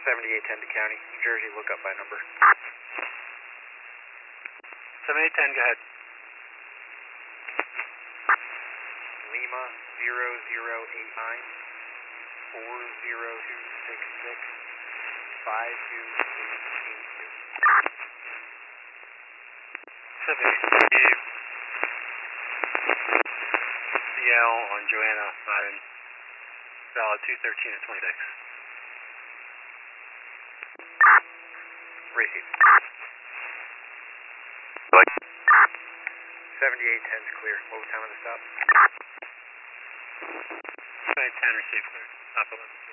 7810 to County, New Jersey, look up by number. 7810, go ahead. Lima 0089 40266 5282. 78 CL on Joanna Siren, valid 213 and 26. Receive. 7810's clear. What was the time of the stop? 7810 received clear. Stop 11.